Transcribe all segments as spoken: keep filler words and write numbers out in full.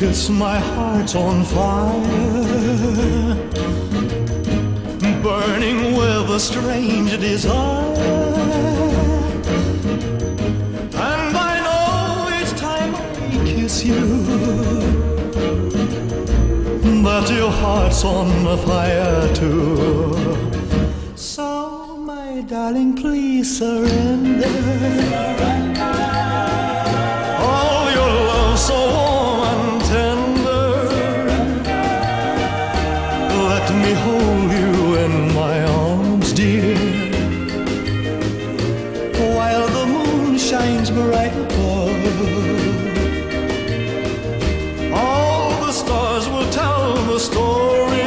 kiss, my heart's on fire, burning with a strange desire. And I know each time I kiss you that your heart's on fire too. So my darling, please surrender. Oh, your love so warm and tender. Let me hold you in my arms, dear, while the moon shines bright above. All the stars will tell the story.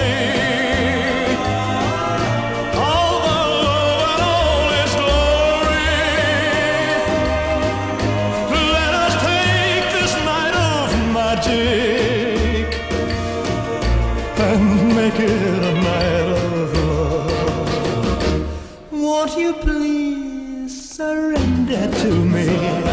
And make it a night of love. Won't you please surrender to me?